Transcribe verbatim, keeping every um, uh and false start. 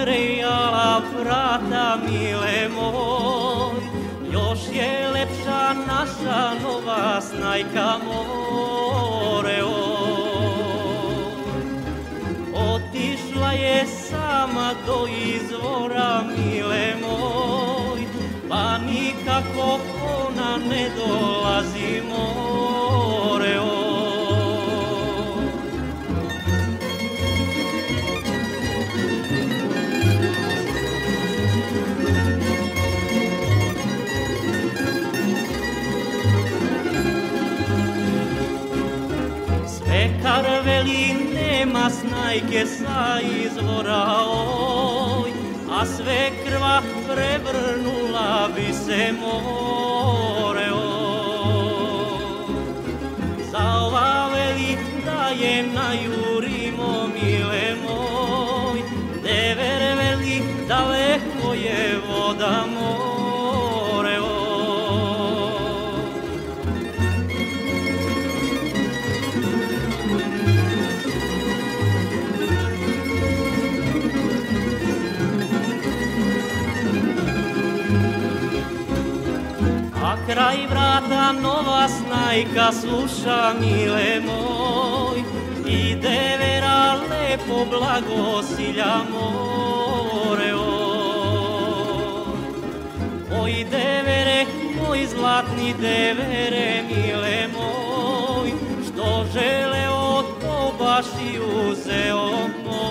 trejala vrata, mile moj, još je lepša naša nova snajka more. Otišla je sama do izvora, mile moj, pa nikako ona ne dolazi more. Svekar veli nema snajke sa izvora, oj, a svekrva prevrnula bi se more. Za ova veli da je najurimo, mile moj, dever veli daleko je voda more. A kraj vrata nova snajka sluša, mile moj, i devera lepo blagosilja more. Oj devere, moj zlatni devere, mile moj, što želeo to baš i uzeo moj.